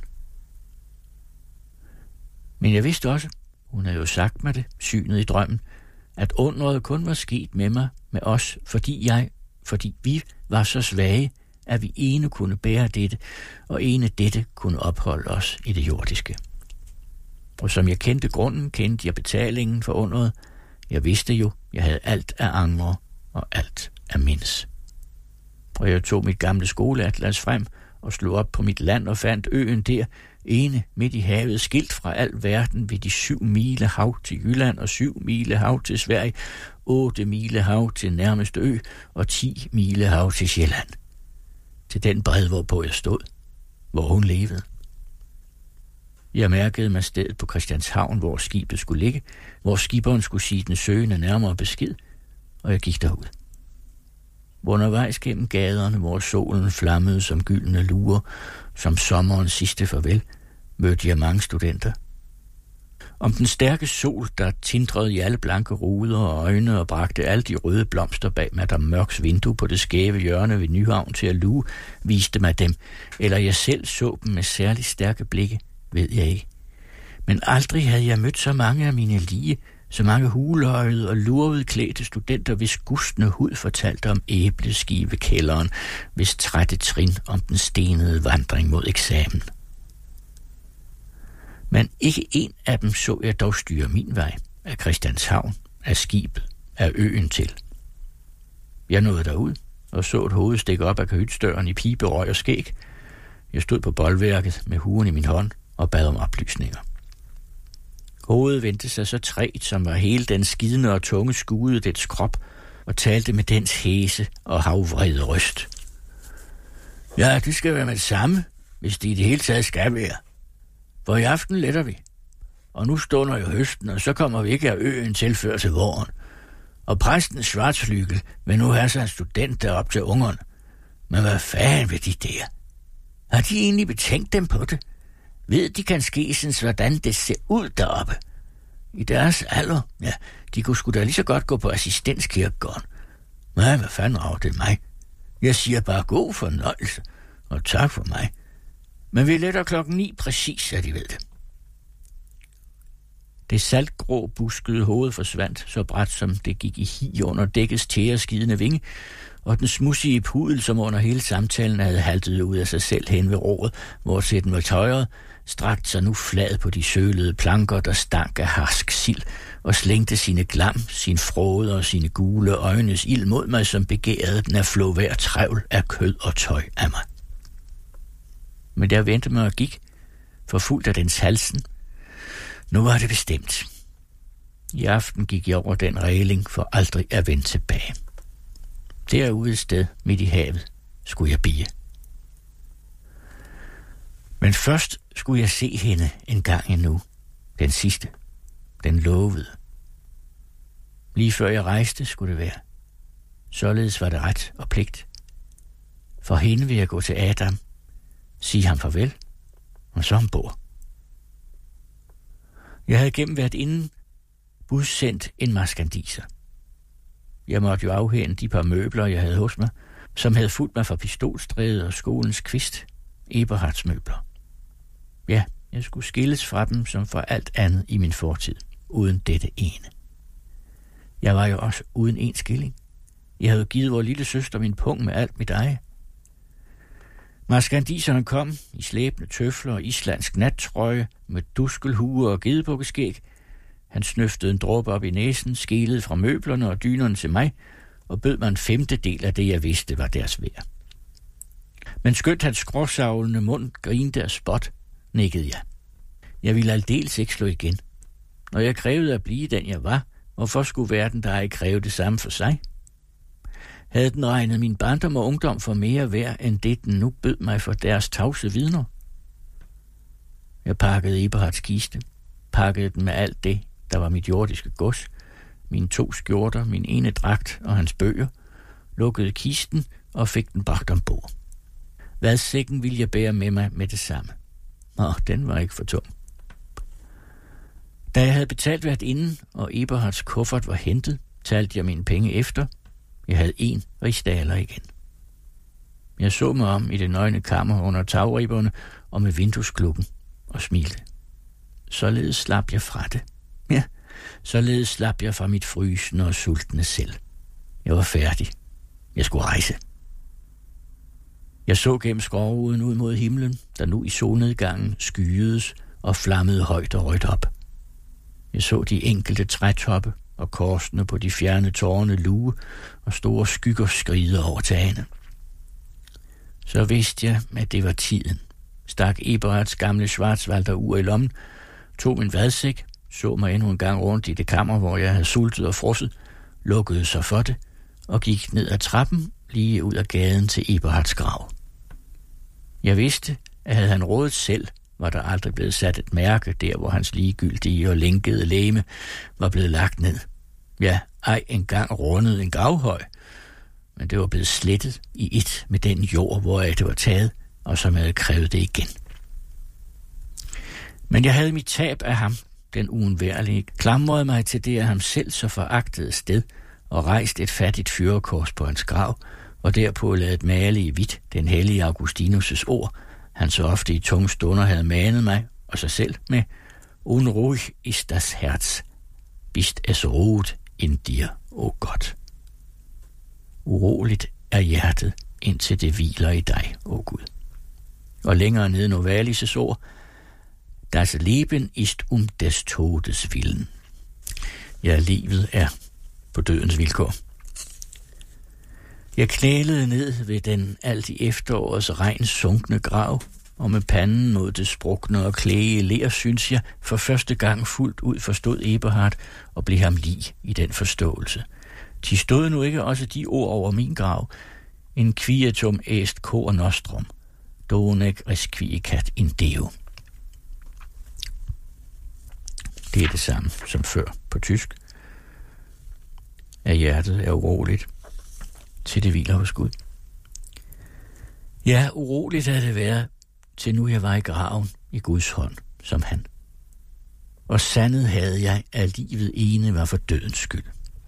Men jeg vidste også, hun havde jo sagt mig det, synet i drømmen, at underet kun var sket med mig, med os, fordi vi var så svage, at vi ene kunne bære dette, og ene dette kunne opholde os i det jordiske. Og som jeg kendte grunden, kendte jeg betalingen for underet. Jeg vidste jo, jeg havde alt af angre og alt af mindes. Og jeg tog mit gamle skoleatlas frem og slog op på mit land og fandt øen der, ene midt i havet, skilt fra al verden ved de 7 mile hav til Jylland og 7 mile hav til Sverige, 8 mile hav til nærmeste ø og 10 mile hav til Sjælland. Til den bred, hvorpå jeg stod, hvor hun levede. Jeg mærkede mig stedet på Christianshavn, hvor skibet skulle ligge, hvor skiberen skulle sige den søgende nærmere besked, og jeg gik derud. Undervejs gennem gaderne, hvor solen flammede som gyldne lurer, som sommerens sidste farvel, mødte jeg mange studenter. Om den stærke sol, der tindrede i alle blanke ruder og øjne og bragte alle de røde blomster bag Madame Mørks vindue på det skæve hjørne ved Nyhavn til at luge, viste mig dem, eller jeg selv så dem med særlig stærke blikke, ved jeg ikke. Men aldrig havde jeg mødt så mange af mine lige, så mange huløjede og lurvedklædte studenter, hvis gustne hud fortalte om æbleskivekælderen, hvis trætte trin om den stenede vandring mod eksamen. Men ikke en af dem så jeg dog styre min vej, af Christianshavn, af skibet, af øen til. Jeg nåede derud og så et hoved stikke op af kahytstøren i pibe, røg og skæg. Jeg stod på bolværket med huen i min hånd og bad om oplysninger. Hovedet vendte sig så træt, som var hele den skidende og tunge skude dets krop, og talte med dens hæse og havvrede røst. Ja, det skal være med det samme, hvis det i det hele taget skal være. For i aften letter vi. Og nu stunder jo høsten, og så kommer vi ikke af øen til før til våren. Og præsten Schwarzflügel vil nu have sig en student derop til ungerne. Men hvad fanden vil de der? Har de egentlig betænkt dem på det? Ved de kanskesens, hvordan det ser ud deroppe? I deres alder, ja, de kunne sgu da lige så godt gå på assistenskirkegården. Nej, hvad fanden rager det mig? Jeg siger bare god fornøjelse, og tak for mig. Men vi letter 9:00 præcis, så de ved det. Det saltgrå buskede hoved forsvandt, så brat som det gik i hi under dækkets tjæreskidende vinge, og den smudsige pudel, som under hele samtalen havde haltet ud af sig selv hen ved roret, hvor til den var tøjret, strakte sig nu flad på de sølede planker, der stank af harsk sild, og slængte sine glam, sin frode og sine gule øjnes ild mod mig, som begærede den at flå hver trævl af kød og tøj af mig. Men der vendte mig og gik, forfulgt af dens halsen. Nu var det bestemt. I aften gik jeg over den regling for aldrig at vende tilbage. Derude et sted midt i havet skulle jeg bie. Men først skulle jeg se hende en gang endnu, den sidste, Den lovede. Lige før jeg rejste, skulle det være. Således var det ret og pligt. For hende vil jeg gå til Adam, sige ham farvel, og så ombord. Jeg havde gennem været inden budsendt en maskandiser. Jeg måtte jo afhænde de par møbler, jeg havde hos mig, som havde fulgt mig fra pistolstrædet og skolens kvist, Eberhards møbler. Ja, jeg skulle skilles fra dem som for alt andet i min fortid, uden dette ene. Jeg var jo også uden en skilling. Jeg havde givet vor lille søster min pung med alt mit eje. Maskandiserne kom i slæbende tøfler og islandsk nattrøje med duskelhue og gedebukkeskæg. Han snøftede en dråbe op i næsen, skelede fra møblerne og dynerne til mig og bød mig en femtedel af det, jeg vidste var deres værd. Men skønt hans skråsavlende mund grinte af spot, nikkede jeg. Jeg ville aldeles ikke slå igen. Når jeg krævede at blive den, jeg var, hvorfor skulle verden der ikke kræve det samme for sig? Havde den regnet min barndom og ungdom for mere værd, end det den nu bød mig for deres tavse vidner? Jeg pakkede Eberhards kiste, pakkede den med alt det, der var mit jordiske gods, mine 2 skjorter, min ene dragt og hans bøger, lukkede kisten og fik den bragt ombord. Vadsækken ville jeg bære med mig med det samme. Den var ikke for tung. Da jeg havde betalt hvert inden, og Eberhards kuffert var hentet, talte jeg mine penge efter. Jeg havde 1 rigsdaler igen. Jeg så mig om i det nøgne kammer under tagriberne og med vinduesklukken og smilte. Således slap jeg fra det. Ja, således slap jeg fra mit frysende og sultne selv. Jeg var færdig. Jeg skulle rejse. Jeg så gennem skråruden ud mod himlen, der nu i solnedgangen skyedes og flammede højt og rødt op. Jeg så de enkelte trætoppe og korsene på de fjerne tårne lue og store skygger skride over tagene. Så vidste jeg, at det var tiden. Stak Eberhards gamle Schwarzwalder-ur i lommen, tog min vadsæk, så mig endnu en gang rundt i det kammer, hvor jeg havde sultet og frosset, lukkede sig for det og gik ned ad trappen lige ud af gaden til Eberhards grav. Jeg vidste, at havde han rådet selv, var der aldrig blevet sat et mærke der, hvor hans ligegyldige og lænkede legeme var blevet lagt ned. Ja, ej engang rundet en gravhøj, men det var blevet slettet i et med den jord, hvoraf det var taget, og som havde krævet det igen. Men jeg havde mit tab af ham, den uundværlige, klamrede mig til det af ham selv så foragtede sted, og rejst et fattigt fyrekors på hans grav, og derpå ladet male i hvidt den hellige Augustinus' ord, han så ofte i tunge stunder havde manet mig og sig selv med unruhig ist das Herz, bist es rot in dir, o Gott. Uroligt er hjertet, indtil det hviler i dig, o Gud. Og længere nede Novalis' ord, das Leben ist des Todes willen. Ja, livet er på dødens vilkår. Jeg knælede ned ved den alt i efterårets regn sunkne grav, og med panden mod det sprukne og klæge ler, synes jeg, for første gang fuldt ud forstod Eberhard og blev ham lig i den forståelse. De stod nu ikke også de ord over min grav, in quietum est cor nostrum, donec resquicat in Deo. Det er det samme som før på tysk. At hjertet er uroligt, til det hviler hos Gud. Ja, uroligt havde det været, til nu jeg var i graven i Guds hånd, som han. Og sandet havde jeg, at livet ene var for dødens skyld.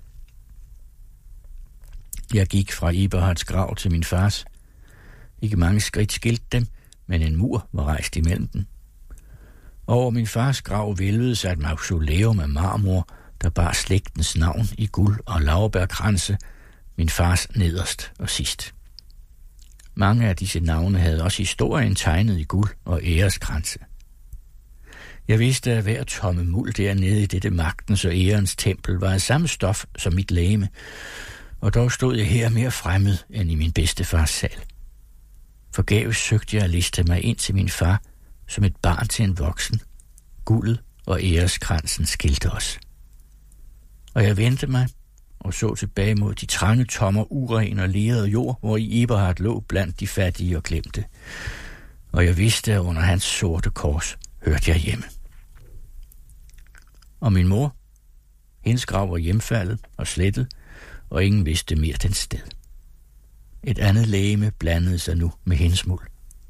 Jeg gik fra Eberhards grav til min fars. Ikke mange skridt skilte dem, men en mur var rejst imellem dem. Over min fars grav hvælvede sig et mausoleum af marmor, der bar slægtens navn i guld og laurbærkranse, min fars nederst og sidst. Mange af disse navne havde også historien tegnet i guld og æreskranse. Jeg vidste, at hver tomme muld dernede i dette magtens og ærens tempel var af samme stof som mit legeme, og dog stod jeg her mere fremmed end i min bedstefars sal. Forgæves søgte jeg at liste mig ind til min far som et barn til en voksen. Guldet og æreskransen skilte os. Og jeg vendte mig og så tilbage mod de trange tommer, uren og lerede jord, hvor i Eberhard lå blandt de fattige og glemte. Og jeg vidste, at under hans sorte kors hørte jeg hjemme. Og min mor, hendes grav var hjemfaldet og slettet, og ingen vidste mere den sted. Et andet legeme blandede sig nu med hendes muld.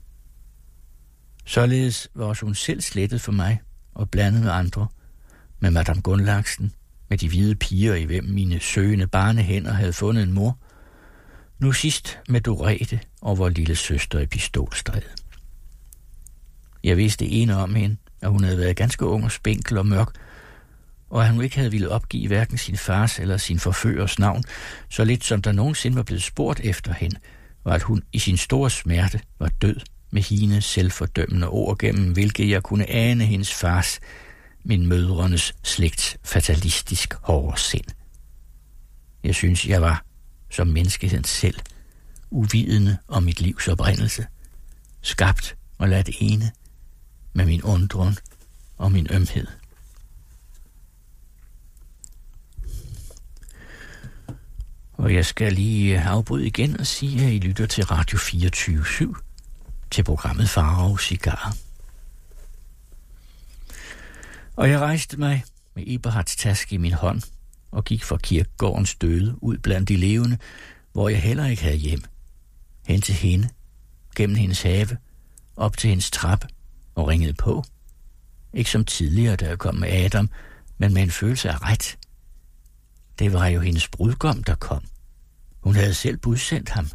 Således var også hun selv slettet for mig og blandet med andre, med Madame Gunnlagsen, med de hvide piger, i hvem mine søgende barnehænder havde fundet en mor, nu sidst med Dorete og vor lille søster i Pistolstræde. Jeg vidste ene om hende, at hun havde været ganske ung og spinkel og mørk, og at hun ikke havde ville opgive hverken sin fars eller sin forførers navn, så lidt som der nogensinde var blevet spurgt efter hende, var at hun i sin store smerte var død med hine selvfordømmende ord, gennem hvilket jeg kunne ane hendes fars, min mødrenes slægts fatalistisk hårde sind. Jeg synes, jeg var, som menneskeheden selv, uvidende om mit livs oprindelse, skabt og ladt ene med min undren og min ømhed. Og jeg skal lige afbryde igen og sige, at I lytter til Radio 24/7 til programmet Farao Cigar. Og jeg rejste mig med Eberhards taske i min hånd og gik fra kirkegårdens døde ud blandt de levende, hvor jeg heller ikke havde hjem. Hen til hende, gennem hendes have, op til hendes trappe og ringede på. Ikke som tidligere, da jeg kom med Adam, men med en følelse af ret. Det var jo hendes brudgom, der kom. Hun havde selv budsendt ham.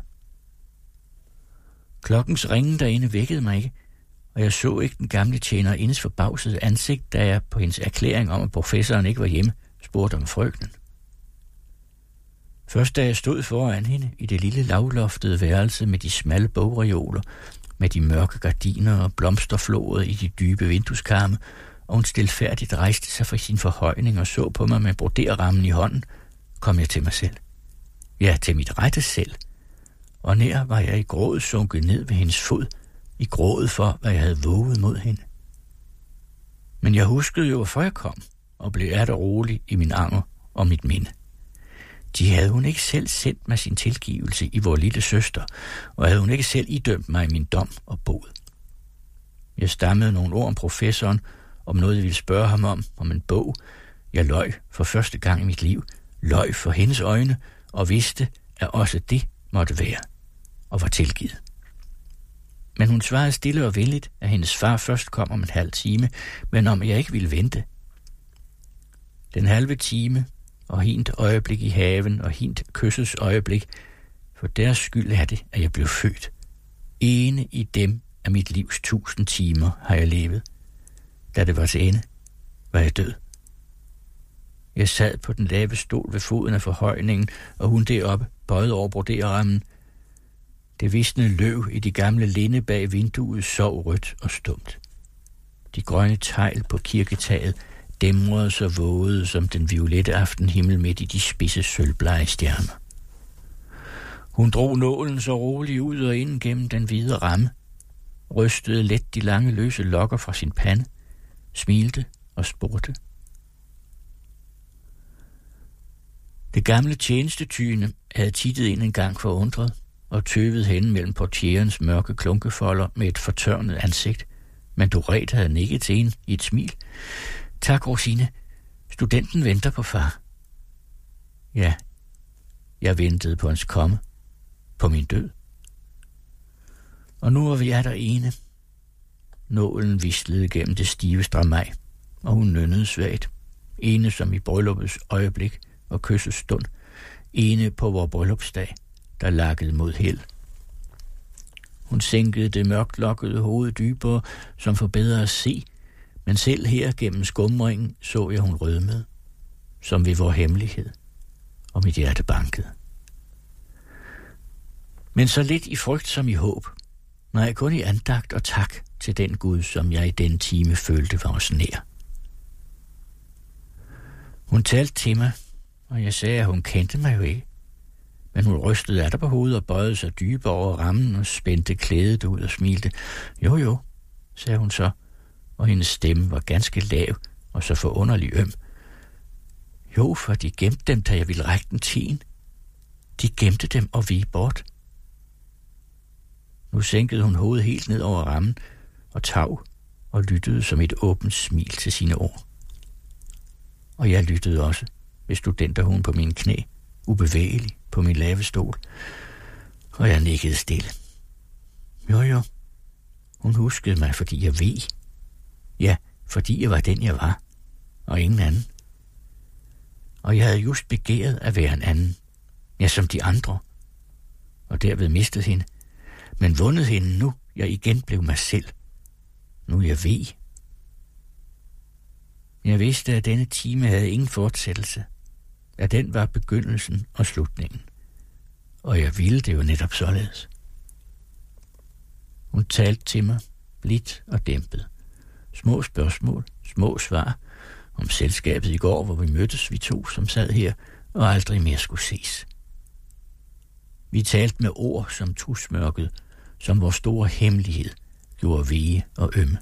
Klokkens ringen derinde vækkede mig ikke, og jeg så ikke den gamle tjenerindens forbavsede ansigt, da jeg på hendes erklæring om, at professoren ikke var hjemme, spurgte om frøkenen. Først da jeg stod foran hende i det lille lavloftede værelse med de smalle bogreoler, med de mørke gardiner og blomsterfloret i de dybe vindueskarme, og hun stilfærdigt rejste sig fra sin forhøjning og så på mig med broderrammen i hånden, kom jeg til mig selv. Ja, til mit rette selv. Og nær var jeg i grådet sunket ned ved hendes fod, i grådet for, hvad jeg havde våget mod hende. Men jeg huskede jo, hvorfor jeg kom, og blev atter rolig i min anger og mit minde. De havde hun ikke selv sendt mig sin tilgivelse i vor lille søster, og havde hun ikke selv idømt mig min dom og bod. Jeg stammede nogle ord om professoren, om noget jeg ville spørge ham om en bog. Jeg løj for første gang i mit liv, løj for hendes øjne, og vidste, at også det måtte være, og var tilgivet. Men hun svarede stille og venligt, at hendes far først kom om en halv time, men om jeg ikke ville vente. Den halve time, og hint øjeblik i haven, og hint kysses øjeblik, for deres skyld er det, at jeg blev født. Ene i dem af mit livs 1000 timer har jeg levet. Da det var til ende, var jeg død. Jeg sad på den lave stol ved foden af forhøjningen, og hun deroppe bøjet over broderrammen. Det visne løv i de gamle linde bag vinduet sov rødt og stumt. De grønne tegl på kirketaget dæmrede så våde som den violette aftenhimmel midt i de spidse sølvblege stjerner. Hun drog nålen så roligt ud og ind gennem den hvide ramme, rystede let de lange løse lokker fra sin pande, smilte og spurgte. Det gamle tjenestetyne havde tittet ind en gang forundret og tøvet hende mellem portierens mørke klunkefolder med et fortørnet ansigt, men Dorete havde nikket til hende i et smil. Tak, Rosine. Studenten venter på far. Ja, jeg ventede på hans komme, på min død. Og nu var vi der ene. Nålen vislede gennem det stive stramaj, og hun nynnede svagt. Ene som i bryllupets øjeblik og kysses stund. Ene på vor bryllupsdag, der lakkede mod held. Hun sænkede det mørkt lokkede hoved dybere, som for bedre at se, men selv her gennem skumringen så jeg hun rødmede, som ved vor hemmelighed, og mit hjerte bankede. Men så lidt i frygt som i håb, nej kun i andagt og tak til den Gud, som jeg i den time følte var os nær. Hun talte til mig, og jeg sagde, at hun kendte mig jo ikke. Men hun rystede atter på hovedet og bøjede sig dybere over rammen og spændte klædet ud og smilte. Jo, sagde hun så, og hendes stemme var ganske lav og så forunderlig øm. Jo, for de gemte dem, da jeg ville række den til en. De gemte dem og vige bort. Nu sænkede hun hovedet helt ned over rammen og tav og lyttede som et åbent smil til sine ord. Og jeg lyttede også ved studenterhuen på mine knæ, ubevægelig på min lave stol, og jeg nikkede stille. Jo, hun huskede mig, fordi jeg ved. Ja, fordi jeg var den, jeg var, og ingen anden. Og jeg havde just begæret at være en anden, ja, som de andre, og derved mistet hende, men vundet hende nu, jeg igen blev mig selv. Nu jeg ved. Jeg vidste, at denne time havde ingen fortsættelse, at den var begyndelsen og slutningen, og jeg ville det jo netop således. Hun talte til mig, blidt og dæmpet. Små spørgsmål, små svar om selskabet i går, hvor vi mødtes, vi to, som sad her, og aldrig mere skulle ses. Vi talte med ord som tusmørket, som vores store hemmelighed gjorde vege og ømme.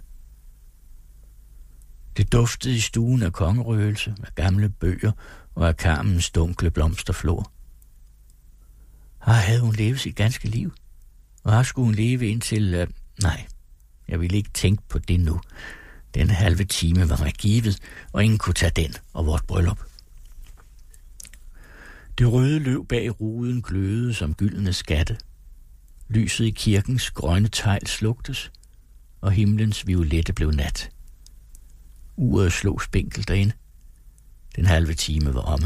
Det duftede i stuen af kongerøgelse, af gamle bøger og af karmens dunkle blomsterflor. Her havde hun levet sit ganske liv, og her skulle hun leve indtil... Nej, jeg ville ikke tænke på det nu. Den halve time var mig givet, og ingen kunne tage den og vort bryllup. Det røde løv bag ruden glødede som gyldne skatte. Lyset i kirkens grønne tegl slugtes, og himlens violette blev nat. Uret slog spinkelt derinde. Den halve time var omme.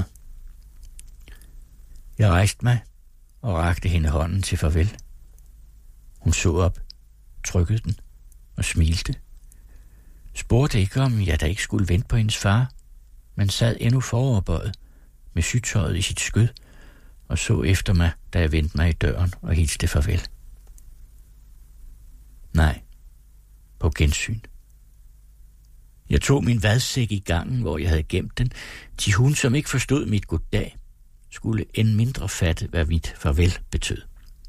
Jeg rejste mig og rakte hende hånden til farvel. Hun så op, trykkede den og smilte. Spurgte ikke, om jeg da ikke skulle vente på hendes far, men sad endnu foroverbøjet med sytøjet i sit skød og så efter mig, da jeg vendte mig i døren og hilste farvel. Nej, på gensyn. Jeg tog min vadsæk i gangen, hvor jeg havde gemt den, til hun, som ikke forstod mit goddag, skulle end mindre fatte, hvad mit farvel betød.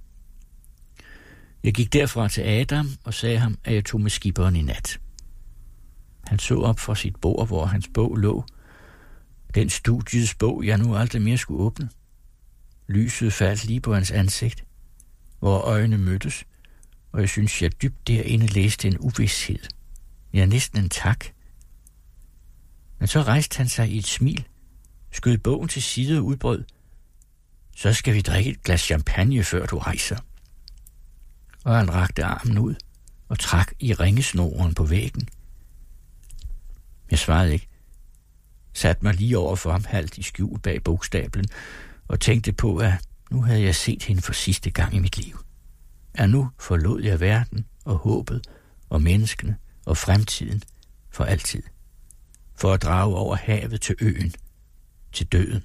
Jeg gik derfra til Adam og sagde ham, at jeg tog med skipperen i nat. Han så op fra sit bord, hvor hans bog lå. Den studiets bog, jeg nu aldrig mere skulle åbne. Lyset faldt lige på hans ansigt, hvor øjnene mødtes, og jeg synes, jeg dybt derinde læste en uvished. Ja, næsten en tak. Men så rejste han sig i et smil, skød bogen til side og udbrød. Så skal vi drikke et glas champagne, før du rejser. Og han rakte armen ud og trak i ringesnoren på væggen. Jeg svarede ikke. Satte mig lige over for ham halvt i skjul bag bogstablen og tænkte på, at nu havde jeg set hende for sidste gang i mit liv. At nu forlod jeg verden og håbet og menneskene og fremtiden for altid. For at drage over havet til øen, til døden.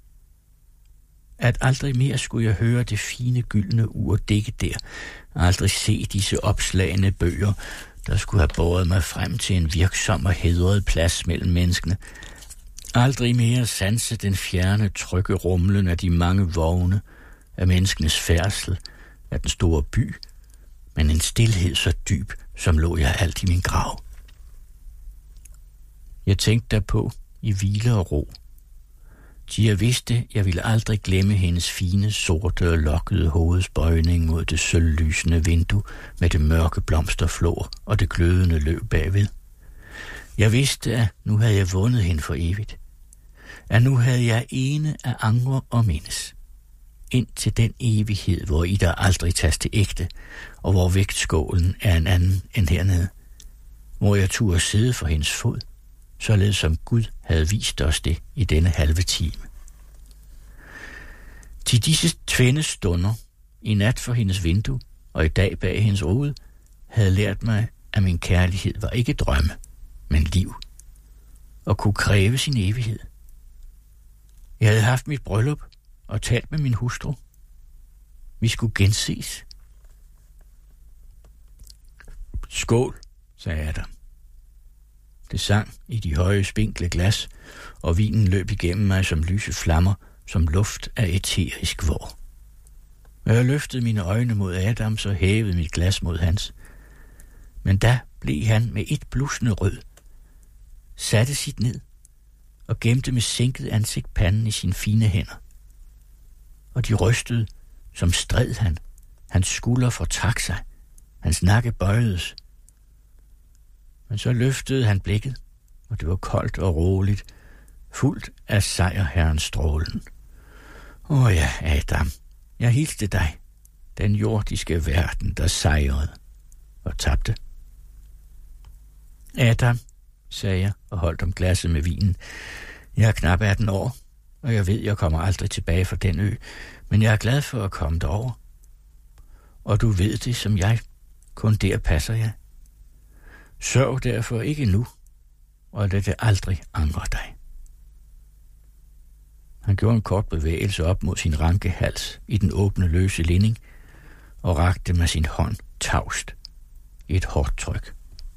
At aldrig mere skulle jeg høre det fine gyldne ur dække der, aldrig se disse opslagende bøger, der skulle have båret mig frem til en virksom og hædret plads mellem menneskene. Aldrig mere sanse den fjerne trygge rumlen af de mange vogne, af menneskenes færdsel, af den store by, men en stilhed så dyb, som lå jeg alt i min grav. Jeg tænkte derpå i hvile og ro, til jeg vidste, jeg ville aldrig glemme hendes fine, sorte og lokkede hovedsbøjning mod det sølvlysende vindue med det mørke blomsterflor og det glødende løv bagved. Jeg vidste, at nu havde jeg vundet hende for evigt. At nu havde jeg ene af angre og mindes. Ind til den evighed, hvor I der aldrig tages til ægte, og hvor vægtskålen er en anden end hernede. Hvor jeg turde sidde for hendes fod, således som Gud havde vist os det i denne halve time. Til disse tvende stunder, i nat for hendes vindue og i dag bag hendes rude, havde lært mig, at min kærlighed var ikke drømme, men liv, og kunne kræve sin evighed. Jeg havde haft mit bryllup og talt med min hustru. Vi skulle genses. Skål, sagde Adam. Det sang i de høje, spinkle glas, og vinen løb igennem mig som lyse flammer, som luft af æterisk vår. Jeg løftede mine øjne mod Adam, så hævede mit glas mod hans. Men da blev han med et blusende rød, satte sit ned og gemte med sænket ansigt panden i sine fine hænder. Og de rystede, som stred han. Hans skulder fortrak sig. Hans nakke bøjedes. Men så løftede han blikket, og det var koldt og roligt, fuldt af sejrherrens strålen. Ja, Adam, jeg hilste dig, den jordiske verden, der sejrede og tabte. Adam, sagde jeg og holdt om glasset med vinen. Jeg er knap 18 år, og jeg ved, jeg kommer aldrig tilbage fra den ø, men jeg er glad for at komme derover. Og du ved det, som jeg. Kun der passer jeg. Sørg derfor ikke nu, og lad det aldrig angre dig. Han gjorde en kort bevægelse op mod sin ranke hals i den åbne løse linding, og rakte med sin hånd tavst i et hårdt tryk.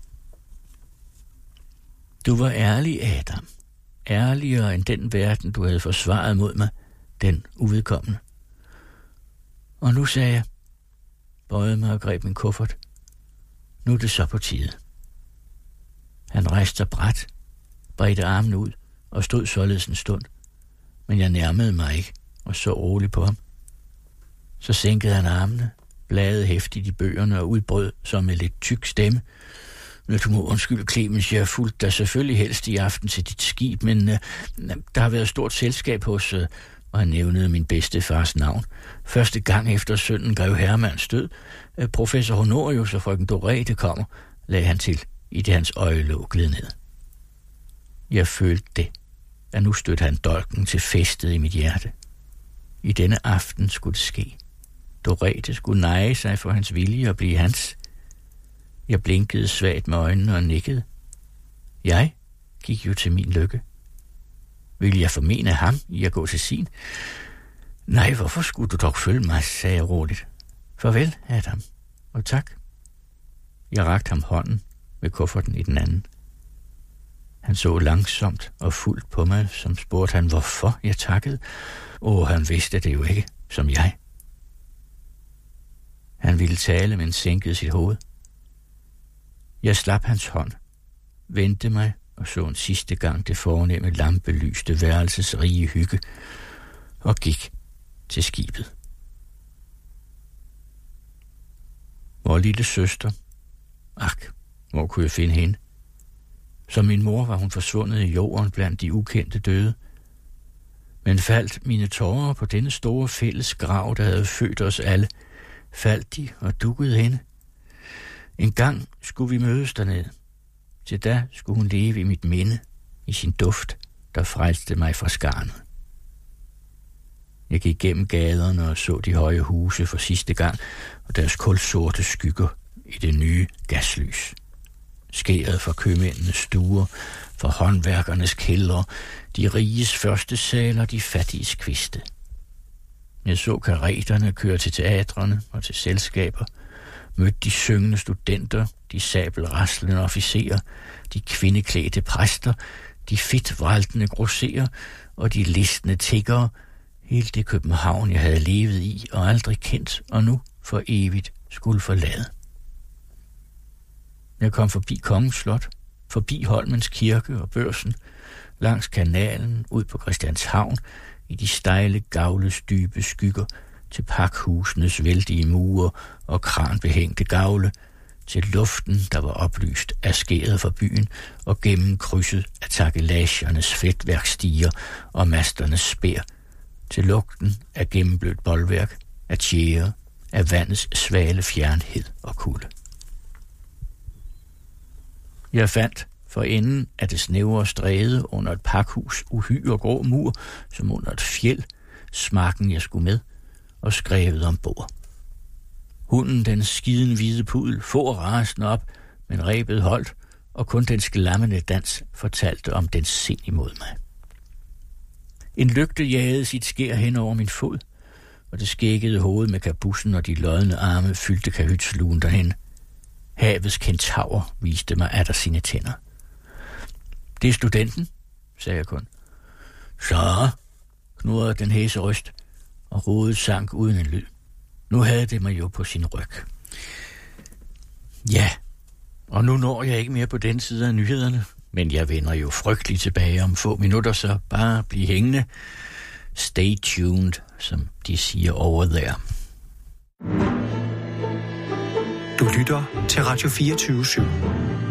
Du var ærlig, Adam. Ærligere end den verden, du havde forsvaret mod mig, den uvedkommende. Og nu, sagde jeg, bøjede mig og greb min kuffert. Nu er det så på tide. Han rejste sig brat, bredte armen ud og stod således en stund. Men jeg nærmede mig ikke og så roligt på ham. Så sænkede han armene, bladede hæftigt i bøgerne og udbrød som med lidt tyk stemme. Du må undskylde, Clemens, jeg har fulgt dig selvfølgelig helst i aften til dit skib, men der har været stort selskab hos, og han nævnede min bedstefars navn. Første gang efter sønnen grev Hermanns død, professor Honorius og frøken Dorete kommer, lagde han til, i det hans øjelåg gled ned. Jeg følte det, at nu stødte han dolken til fæstet i mit hjerte. I denne aften skulle det ske. Dorete skulle neje sig for hans vilje og blive hans. Jeg blinkede svagt med øjnene og nikkede. Jeg gik jo til min lykke. Ville jeg formene ham i at gå til sin? Nej, hvorfor skulle du dog følge mig, sagde jeg roligt. Farvel, Adam, og tak. Jeg rakte ham hånden med kufferten i den anden. Han så langsomt og fuldt på mig, som spurgte han, hvorfor jeg takkede. Han vidste det jo ikke, som jeg. Han ville tale, men sænkede sit hoved. Jeg slap hans hånd, vendte mig og så en sidste gang det fornemme lampelyste værelses rige hygge og gik til skibet. Vor lille søster, hvor kunne jeg finde hende? Som min mor var hun forsvundet i jorden blandt de ukendte døde. Men faldt mine tårer på denne store fælles grav, der havde født os alle, faldt de og dukkede hende. En gang skulle vi mødes dernede. Til da skulle hun leve i mit minde, i sin duft, der frelste mig fra skarnet. Jeg gik gennem gaderne og så de høje huse for sidste gang, og deres kulsorte skygger i det nye gaslys. Skæret fra købmændenes stuer, fra håndværkernes kældre, de riges første saler, de fattiges kviste. Jeg så kareterne køre til teatrene og til selskaber, mødte de syngende studenter, de sabelraslende officerer, de kvindeklædte præster, de fedtvraltende grosserer og de listende tiggere, hele det København, jeg havde levet i og aldrig kendt, og nu for evigt skulle forlade. Jeg kom forbi Kongens Slot, forbi Holmens Kirke og Børsen, langs kanalen, ud på Christianshavn, i de stejle gavles dybe skygger, til pakhusenes vældige mure og kranbehængte gavle, til luften, der var oplyst af skæret fra byen og gennemkrydset af takelagernes fedtværkstiger og masternes spær, til lugten af gennemblødt bolværk, af tjære, af vandets svale fjernhed og kulde. Jeg fandt for enden af det snævre stræde under et pakhus uhyre grå mur, som under et fjeld, smakken jeg skulle med, og skrevet ombord. Hunden, den skiden hvide pudel, for rasende op, men rebet holdt, og kun den glammende dans fortalte om dens sind imod mig. En lygte jagede sit skær hen over min fod, og det skækkede hoved med kabussen og de lodne arme fyldte kahytsluen derhen. Havets kentaur viste mig atter sine tænder. Det er studenten, sagde jeg kun. Så, knurrede den hæse røst, og hovedet sank uden en lyd. Nu havde det mig jo på sin ryg. Ja, og nu når jeg ikke mere på den side af nyhederne, men jeg vender jo frygteligt tilbage om få minutter, så bare bliv hængende. Stay tuned, som de siger over there. Du lytter til Radio 24/7.